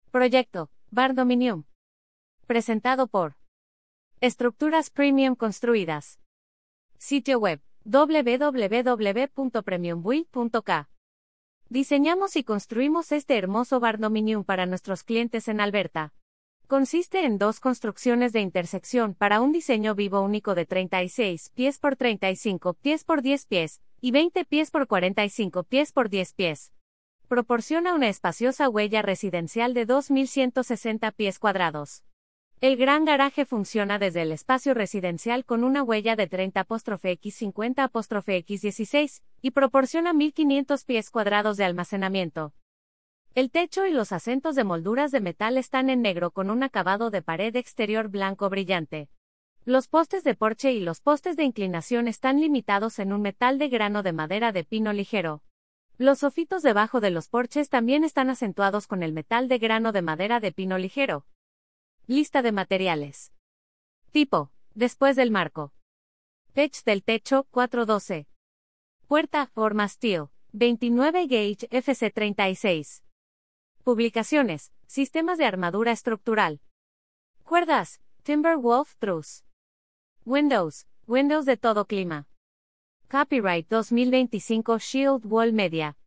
Proyecto Bardominium. Presentado por Estructuras Premium Construidas. Sitio web www.premiumbuild.ca. Diseñamos y construimos este hermoso bardominium para nuestros clientes en Alberta. Consiste en dos construcciones de intersección para un diseño vivo único de 36 pies por 35 pies por 10 pies y 20 pies por 45 pies por 10 pies. Proporciona una espaciosa huella residencial de 2.160 pies cuadrados. El gran garaje funciona desde el espacio residencial con una huella de 30x50x16 y proporciona 1.500 pies cuadrados de almacenamiento. El techo y los asentos de molduras de metal están en negro con un acabado de pared exterior blanco brillante. Los postes de porche y los postes de inclinación están limitados en un metal de grano de madera de pino ligero. Los sofitos debajo de los porches también están acentuados con el metal de grano de madera de pino ligero. Lista de materiales. Tipo: después del marco. Pitch del techo: 412. Puerta: Forma Steel, 29 gauge FC36. Publicaciones: Sistemas de armadura estructural. Cuerdas: Timberwolf Truss. Windows de todo clima. Copyright 2025 Shield Wall Media.